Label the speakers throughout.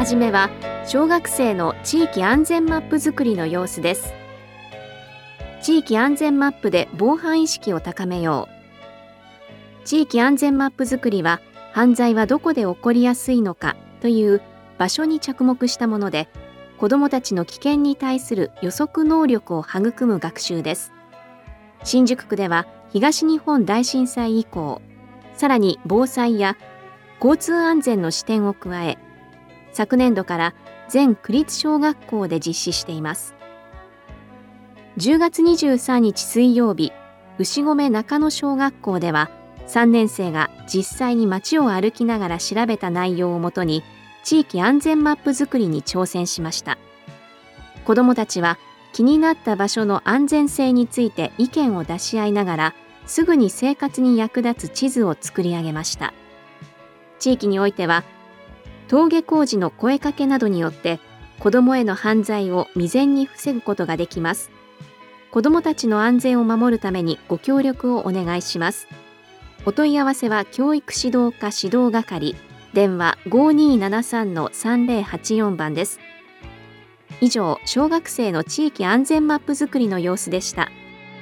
Speaker 1: じめは小学生の地域安全マップ作りの様子です。地域安全マップで防犯意識を高めよう。地域安全マップ作りは、犯罪はどこで起こりやすいのかという場所に着目したもので、子どもたちの危険に対する予測能力を育む学習です。新宿区では東日本大震災以降、さらに防災や交通安全の視点を加え、昨年度から全区立小学校で実施しています。10月23日水曜日、牛込中野小学校では、3年生が実際に街を歩きながら調べた内容をもとに、地域安全マップ作りに挑戦しました。子どもたちは気になった場所の安全性について意見を出し合いながら、すぐに生活に役立つ地図を作り上げました。地域においては、登下校時の声かけなどによって子どもへの犯罪を未然に防ぐことができます。子どもたちの安全を守るためにご協力をお願いします。お問い合わせは教育指導課指導係、電話 5273-3084 番です。以上、小学生の地域安全マップ作りの様子でした。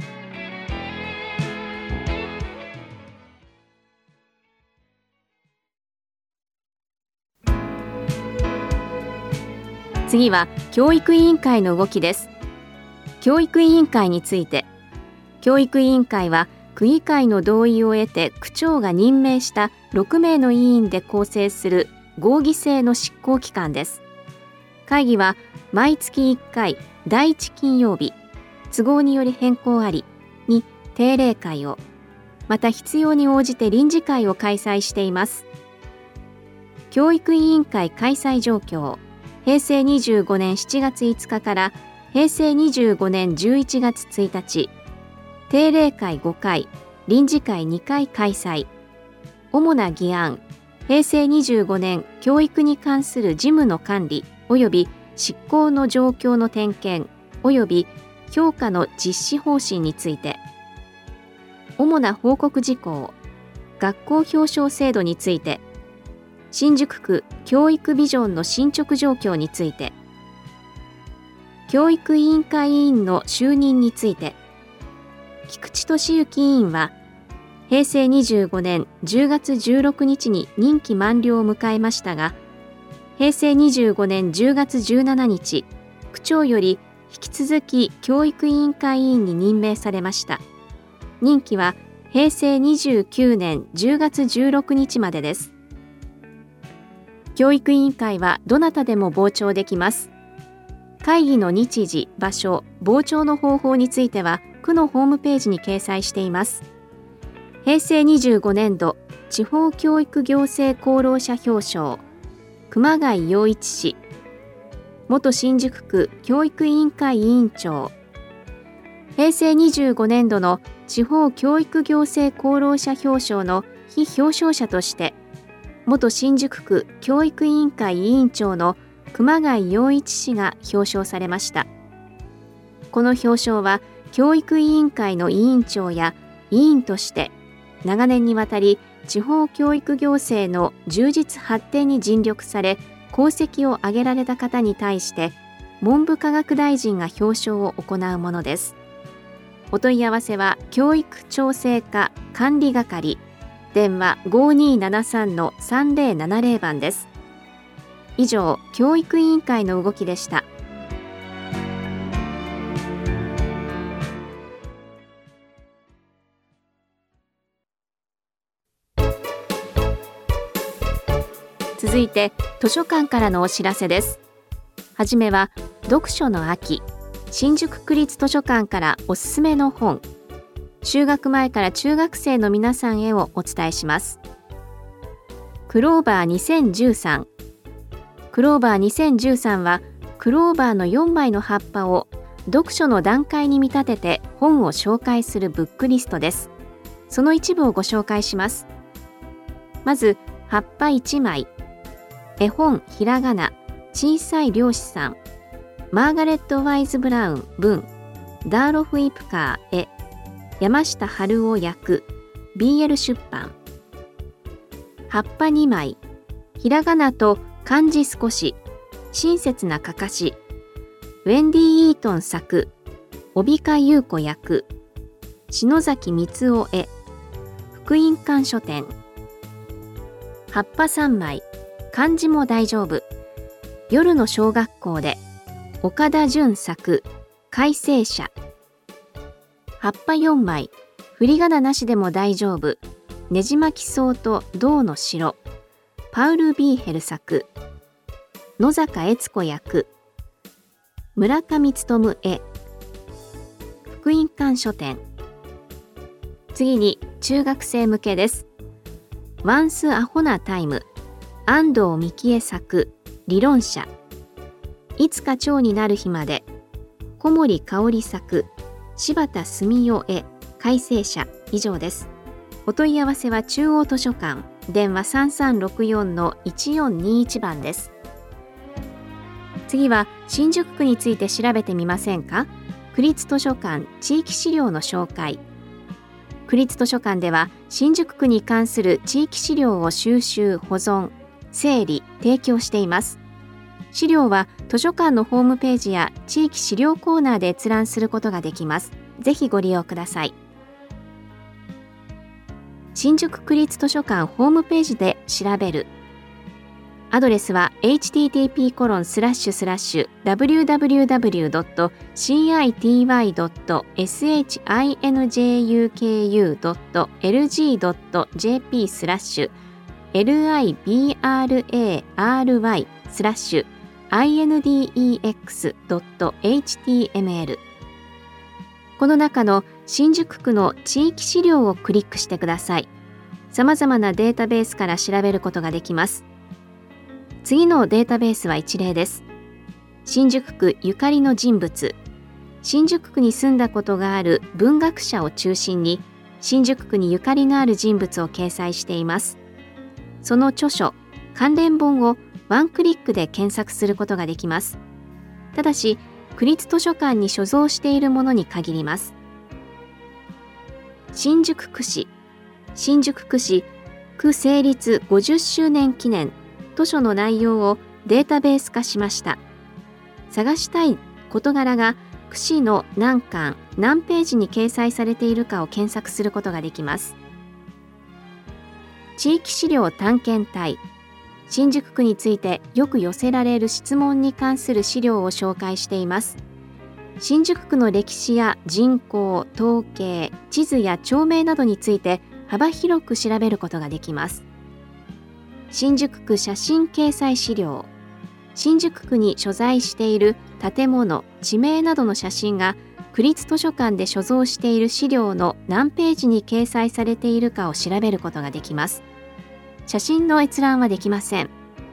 Speaker 1: 次は教育委員会の動きです。教育委員会について、教育委員会は区議会の同意を得て区長が任命した6名の委員で構成する合議制の執行機関です。会議は毎月1回第1金曜日、都合により変更ありに定例会を、また必要に応じて臨時会を開催しています。教育委員会開催状況、平成25年7月5日から平成25年11月1日、定例会5回、臨時会2回開催。主な議案、平成25年教育に関する事務の管理及び執行の状況の点検及び評価の実施方針について。主な報告事項、学校表彰制度について。新宿区教育ビジョンの進捗状況について。教育委員会委員の就任について。菊池俊之委員は、平成25年10月16日に任期満了を迎えましたが、平成25年10月17日、区長より引き続き教育委員会委員に任命されました。任期は平成29年10月16日までです。教育委員会はどなたでも傍聴できます。会議の日時、場所、傍聴の方法については、区のホームページに掲載しています。平成25年度地方教育行政功労者表彰、熊谷洋一氏、元新宿区教育委員会委員長。平成25年度の地方教育行政功労者表彰の非表彰者として、元新宿区教育委員会委員長の熊谷洋一氏が表彰されました。この表彰は、教育委員会の委員長や委員として長年にわたり地方教育行政の充実発展に尽力され功績を挙げられた方に対して文部科学大臣が表彰を行うものです。お問い合わせは教育調整課管理係、電話 5273-3070 番です。以上、教育委員会の動きでした。続いて図書館からのお知らせです。はじめは読書の秋、新宿区立図書館からおすすめの本、就学前から中学生の皆さんへをお伝えします。クローバー2013。クローバー2013はクローバーの4枚の葉っぱを読書の段階に見立てて本を紹介するブックリストです。その一部をご紹介します。まず葉っぱ1枚、絵本ひらがな、小さい漁師さん、マーガレット・ワイズ・ブラウン文、ダーロフ・イプカー絵、山下春夫訳、BL 出版。葉っぱ2枚、ひらがなと漢字少し、 親切なかかし、ウェンディ・イートン作、帯鹿優子役、篠崎光雄絵、福音館書店。葉っぱ3枚、漢字も大丈夫、夜の小学校で、岡田純作、改正者。葉っぱ4枚、振り仮名なしでも大丈夫、ねじ巻き草と銅の城、パウル・ビーヘル作、野坂悦子役、村上勉絵、福音館書店。次に中学生向けです。ワンス・アホなタイム、安藤美希恵作、理論者。いつか蝶になる日まで、小森かおり作、柴田澄夫絵、改正者。以上です。お問い合わせは中央図書館、電話3364-1421番です。次は新宿区について調べてみませんか？区立図書館地域資料の紹介。区立図書館では新宿区に関する地域資料を収集、保存、整理、提供しています。資料は図書館のホームページや地域資料コーナーで閲覧することができます。ぜひご利用ください。新宿区立図書館ホームページで調べる。アドレスは http://www.shintype.lg.jp/index.html。 この中の新宿区の地域資料をクリックしてください。さまざまなデータベースから調べることができます。次のデータベースは一例です。新宿区ゆかりの人物。新宿区に住んだことがある文学者を中心に、新宿区にゆかりのある人物を掲載しています。その著書、関連本をワンクリックで検索することができます。ただし、区立図書館に所蔵しているものに限ります。新宿区史。新宿区史、区成立50周年記念。図書の内容をデータベース化しました。探したい事柄が区史の何巻何ページに掲載されているかを検索することができます。地域資料探検隊。新宿区についてよく寄せられる質問に関する資料を紹介しています。新宿区の歴史や人口、統計、地図や町名などについて幅広く調べることができます。新宿区写真掲載資料。新宿区に所在している建物、地名などの写真が区立図書館で所蔵している資料の何ページに掲載されているかを調べることができます。写真の閲覧はできません。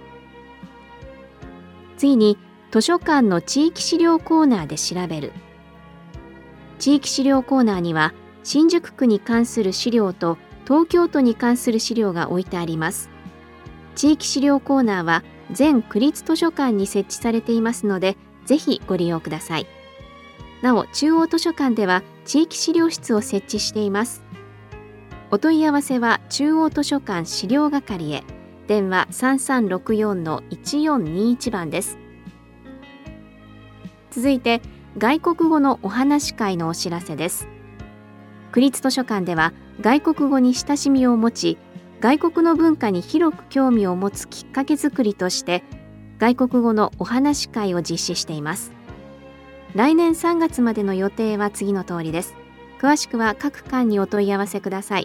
Speaker 1: 次に、図書館の地域資料コーナーで調べる。地域資料コーナーには、新宿区に関する資料と東京都に関する資料が置いてあります。地域資料コーナーは全区立図書館に設置されていますので、ぜひご利用ください。なお、中央図書館では地域資料室を設置しています。お問い合わせは中央図書館資料係へ、電話3364-1421番です。続いて、外国語のお話会のお知らせです。区立図書館では外国語に親しみを持ち、外国の文化に広く興味を持つきっかけ作りとして外国語のお話会を実施しています。来年3月までの予定は次の通りです。詳しくは各館にお問い合わせください。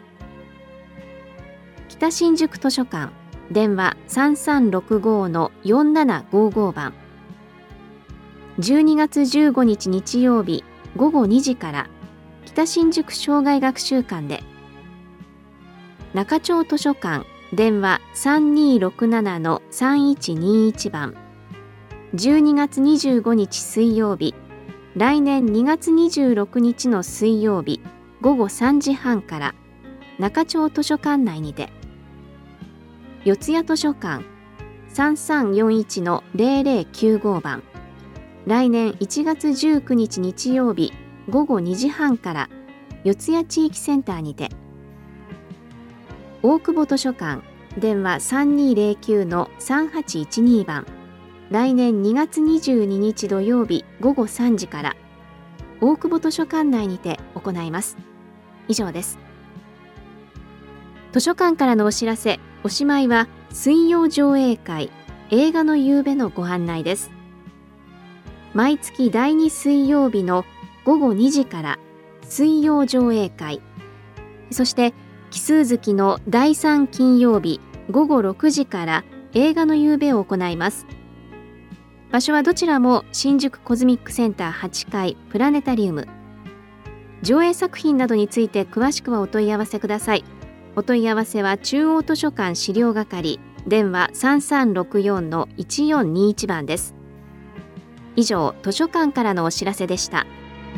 Speaker 1: 北新宿図書館、電話3365-4755番。12月15日日曜日午後2時から北新宿生涯学習館で、中町図書館、電話3267-3121番。12月25日水曜日、来年2月26日の水曜日午後3時半から中町図書館内にて。四谷図書館、3341-0095番。来年1月19日日曜日午後2時半から四谷地域センターにて。大久保図書館、電話3209-3812番。 来年2月22日土曜日午後3時から大久保図書館内にて行います。以上です。図書館からのお知らせ、おしまいは水曜上映会映画の夕べのご案内です。毎月第2水曜日の午後2時から水曜上映会、そして奇数月の第3金曜日午後6時から映画の夕べを行います。場所はどちらも新宿コズミックセンター8階プラネタリウム。上映作品などについて詳しくはお問い合わせください。お問い合わせは中央図書館資料係、電話 3364-1421 番です。以上、図書館からのお知らせでした。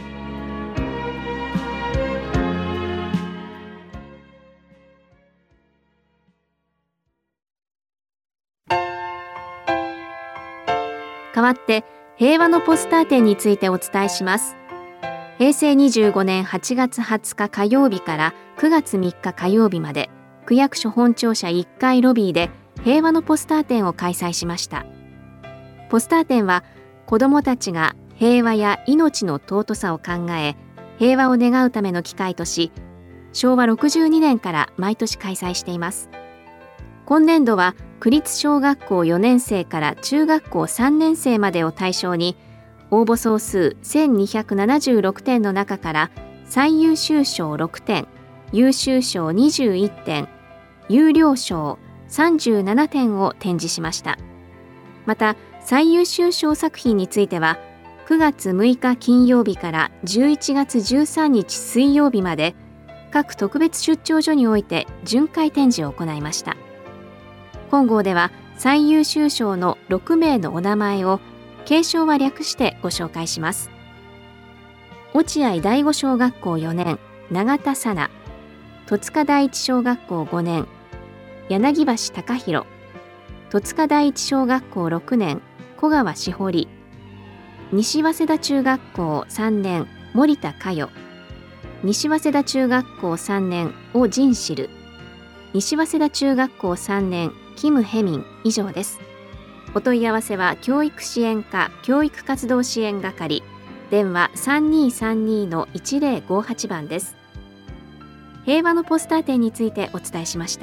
Speaker 1: 代わって平和のポスター展についてお伝えします。平成25年8月20日火曜日から9月3日火曜日まで区役所本庁舎1階ロビーで平和のポスター展を開催しました。ポスター展は子どもたちが平和や命の尊さを考え平和を願うための機会とし、昭和62年から毎年開催しています。今年度は区立小学校4年生から中学校3年生までを対象に、応募総数1276点の中から最優秀賞6点、優秀賞21点、優良賞37点を展示しました。また最優秀賞作品については9月6日金曜日から11月13日水曜日まで各特別出張所において巡回展示を行いました。本号では最優秀賞の6名のお名前を継承は略してご紹介します。落合第五小学校4年永田紗奈、戸塚第一小学校5年柳橋貴弘、戸塚第一小学校6年小川志堀、西早稲田中学校3年森田佳代、西早稲田中学校3年オジンシル、西早稲田中学校3年キム・ヘミン。以上です。お問い合わせは教育支援課教育活動支援係、電話 3232-1058 番です。平和のポスター展についてお伝えしました。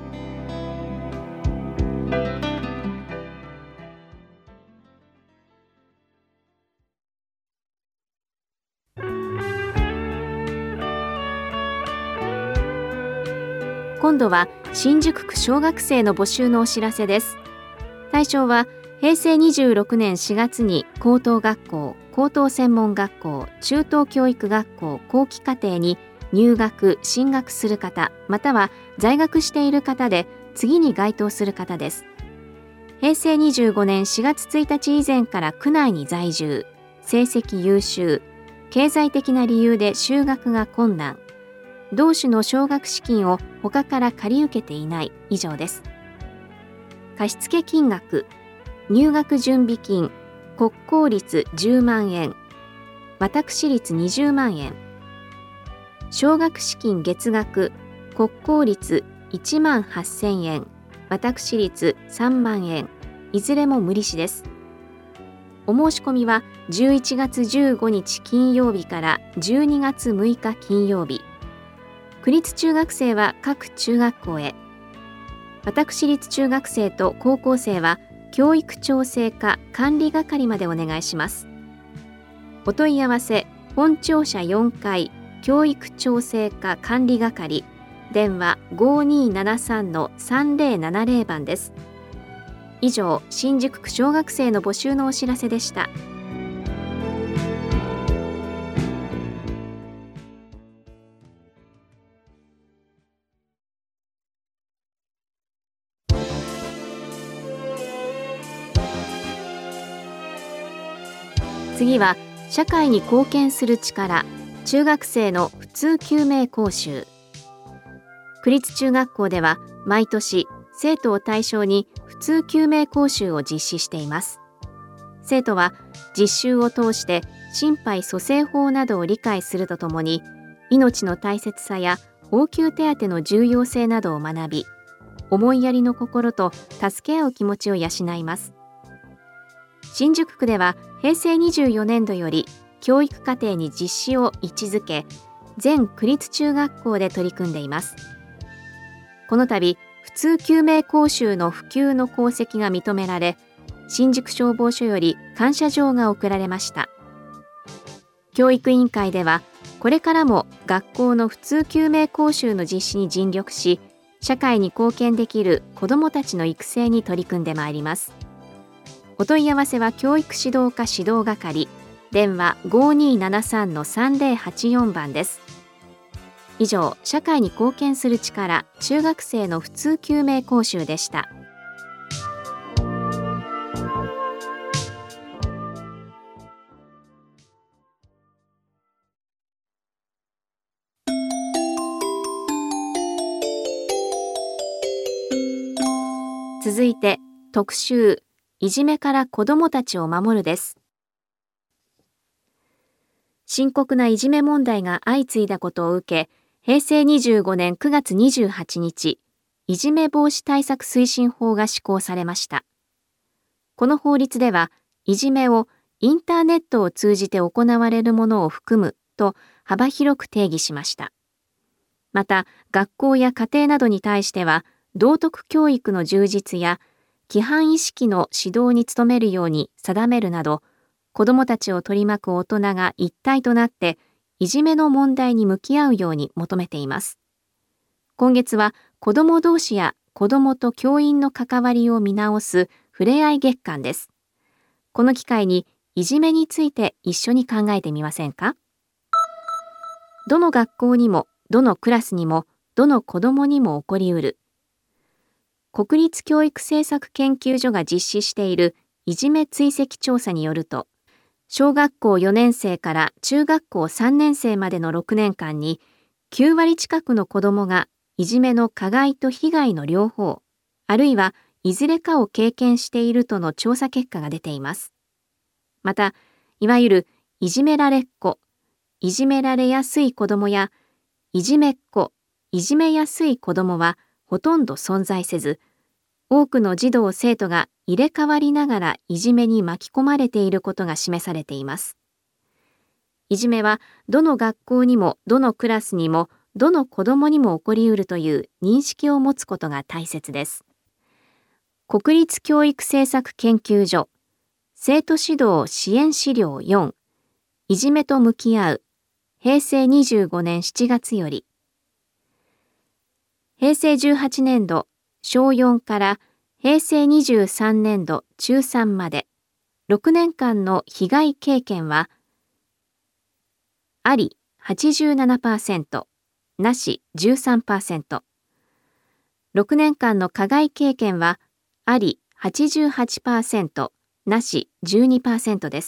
Speaker 1: 今度は新宿区小学生の募集のお知らせです。対象は平成26年4月に高等学校、高等専門学校、中等教育学校後期課程に入学・進学する方、または在学している方で次に該当する方です。平成25年4月1日以前から区内に在住、成績優秀、経済的な理由で就学が困難、同種の奨学資金を他から借り受けていない。以上です。貸付金額、入学準備金、国公立10万円、私立20万円、奨学資金月額、国公立1万8000円、私立3万円、いずれも無利子です。お申し込みは11月15日金曜日から12月6日金曜日。区立中学生は各中学校へ、私立中学生と高校生は教育調整課管理係までお願いします。お問い合わせ本庁舎4階教育調整課管理係、電話 5273-3070 番です。以上、新宿区小学生の募集のお知らせでした。次は社会に貢献する力、中学生の普通救命講習。区立中学校では毎年生徒を対象に普通救命講習を実施しています。生徒は実習を通して心肺蘇生法などを理解するとともに、命の大切さや応急手当の重要性などを学び、思いやりの心と助け合う気持ちを養います。 新宿区では平成24年度より教育課程に実施を位置づけ、全区立中学校で取り組んでいます。この度、普通救命講習の普及の功績が認められ、新宿消防署より感謝状が贈られました。教育委員会では、これからも学校の普通救命講習の実施に尽力し、社会に貢献できる子どもたちの育成に取り組んでまいります。お問い合わせは教育指導課指導係、電話 5273-3084 番です。以上、社会に貢献する力、中学生の普通救命講習でした。続いて、特集、いじめから子どもたちを守るです。深刻ないじめ問題が相次いだことを受け、平成25年9月28日、いじめ防止対策推進法が施行されました。この法律では、いじめをインターネットを通じて行われるものを含むと幅広く定義しました。また、学校や家庭などに対しては、道徳教育の充実や規範意識の指導に努めるように定めるなど、子どもたちを取り巻く大人が一体となっていじめの問題に向き合うように求めています。今月は子ども同士や子どもと教員の関わりを見直すふれあい月間です。この機会にいじめについて一緒に考えてみませんか？どの学校にも、どのクラスにも、どの子どもにも起こりうる。国立教育政策研究所が実施しているいじめ追跡調査によると、小学校4年生から中学校3年生までの6年間に9割近くの子どもがいじめの加害と被害の両方、あるいはいずれかを経験しているとの調査結果が出ています。また、いわゆるいじめられっ子、いじめられやすい子どもやいじめっ子、いじめやすい子どもはほとんど存在せず、多くの児童生徒が入れ替わりながらいじめに巻き込まれていることが示されています。いじめはどの学校にも、どのクラスにも、どの子どもにも起こりうるという認識を持つことが大切です。国立教育政策研究所、生徒指導支援資料4、いじめと向き合う、平成25年7月より、平成18年度小4から平成23年度中3まで6年間の被害経験はあり 87%、なし 13%、6年間の加害経験はあり 88%、なし 12% です。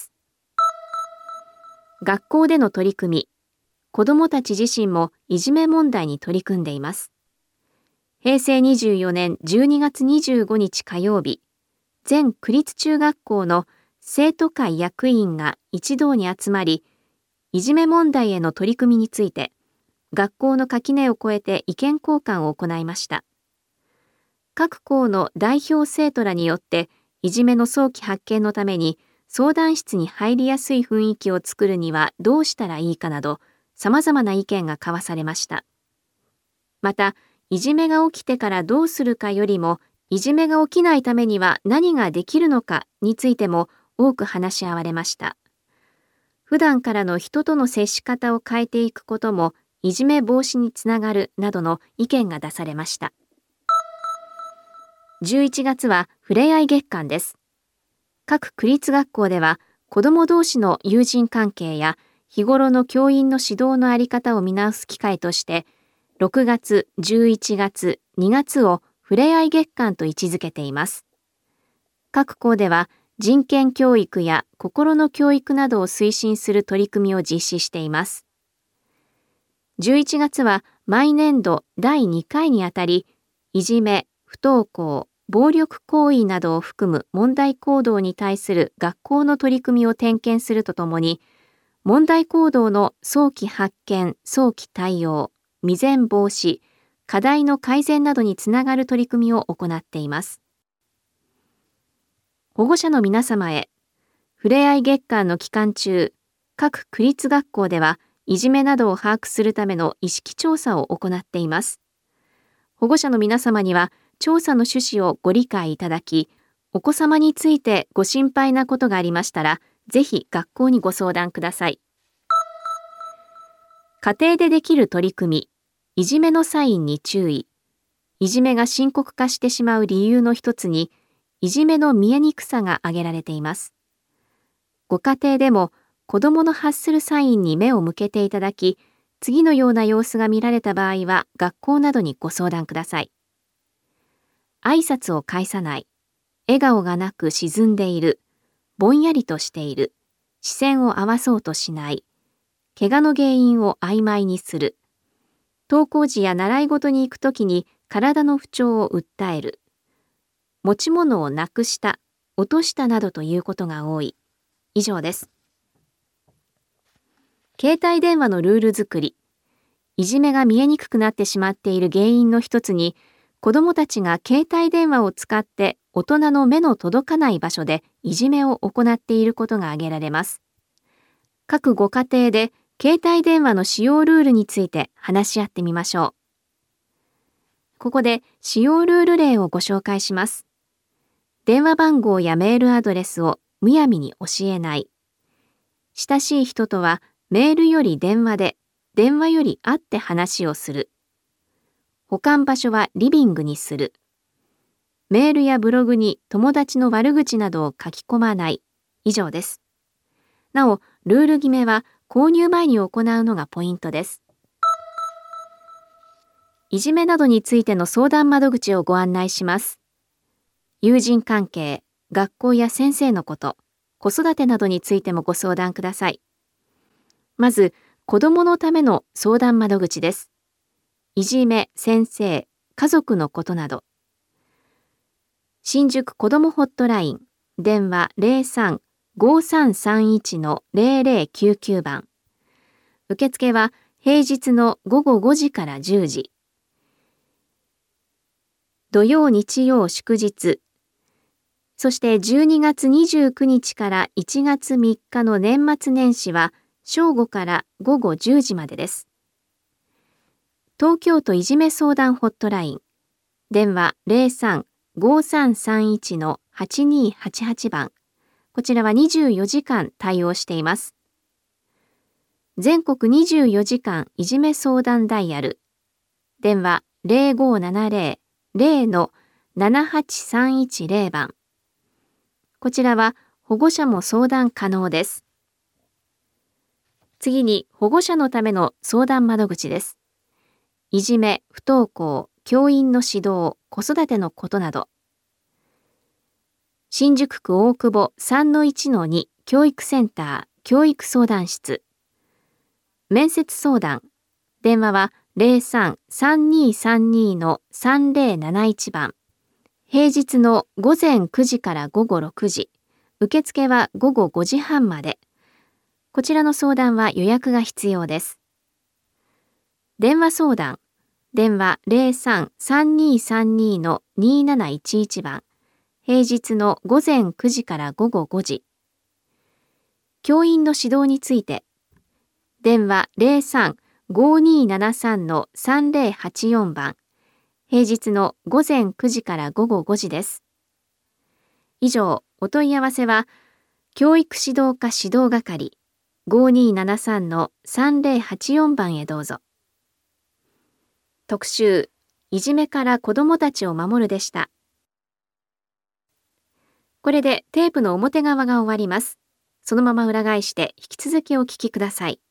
Speaker 1: 学校での取り組み、子どもたち自身もいじめ問題に取り組んでいます。平成24年12月25日火曜日、全区立中学校の生徒会役員が一堂に集まり、いじめ問題への取り組みについて、学校の垣根を越えて意見交換を行いました。各校の代表生徒らによって、いじめの早期発見のために、相談室に入りやすい雰囲気を作るにはどうしたらいいかなど、様々な意見が交わされました。また、いじめが起きてからどうするかよりも、いじめが起きないためには何ができるのかについても多く話し合われました。普段からの人との接し方を変えていくことも、いじめ防止につながるなどの意見が出されました。11月はふれあい月間です。各区立学校では、子ども同士の友人関係や日頃の教員の指導のあり方を見直す機会として、6月、11月、2月をふれあい月間と位置づけています。各校では人権教育や心の教育などを推進する取り組みを実施しています。11月は毎年度第2回にあたり、いじめ、不登校、暴力行為などを含む問題行動に対する学校の取り組みを点検するとともに、問題行動の早期発見、早期対応、未然防止、課題の改善などにつながる取り組みを行っています。保護者の皆様へ、 ふれあい月間の期間中、各区立学校ではいじめなどを把握するための意識調査を行っています。保護者の皆様には調査の趣旨をご理解いただき、お子様についてご心配なことがありましたら、ぜひ学校にご相談ください。家庭でできる取り組み、いじめのサインに注意。いじめが深刻化してしまう理由の一つに、いじめの見えにくさが挙げられています。ご家庭でも子どもの発するサインに目を向けていただき、次のような様子が見られた場合は学校などにご相談ください。挨拶を返さない、笑顔がなく沈んでいる、ぼんやりとしている、視線を合わそうとしない、怪我の原因を曖昧にする、登校時や習い事に行くときに体の不調を訴える、持ち物をなくした、落としたなどということが多い。以上です。携帯電話のルール作り。いじめが見えにくくなってしまっている原因の一つに、子どもたちが携帯電話を使って大人の目の届かない場所でいじめを行っていることが挙げられます。各ご家庭で携帯電話の使用ルールについて話し合ってみましょう。ここで使用ルール例をご紹介します。電話番号やメールアドレスをむやみに教えない。親しい人とはメールより電話で、電話より会って話をする。保管場所はリビングにする。メールやブログに友達の悪口などを書き込まない。以上です。なお、ルール決めは購入前に行うのがポイントです。いじめなどについての相談窓口をご案内します。友人関係、学校や先生のこと、子育てなどについてもご相談ください。まず、子どものための相談窓口です。いじめ、先生、家族のことなど。新宿子どもホットライン、電話 03-5331-0099 番。受付は平日の午後5時から10時。土曜日曜祝日。そして12月29日から1月3日の年末年始は正午から午後10時までです。東京都いじめ相談ホットライン、電話 03-5331-8288 番。こちらは24時間対応しています。全国24時間いじめ相談ダイヤル、電話 0570-0-78310 番。こちらは保護者も相談可能です。次に保護者のための相談窓口です。いじめ、不登校、教員の指導、子育てのことなど。新宿区大久保 3-1-2 教育センター教育相談室。面接相談。電話は 03-3232-3071 番。平日の午前9時から午後6時。受付は午後5時半まで。こちらの相談は予約が必要です。電話相談。電話 03-3232-2711 番。平日の午前9時から午後5時。教員の指導について。電話 03-5273-3084 番。平日の午前9時から午後5時です。以上、お問い合わせは、教育指導課指導係 5273-3084 番へどうぞ。特集、いじめから子どもたちを守るでした。これでテープの表側が終わります。そのまま裏返して引き続きお聞きください。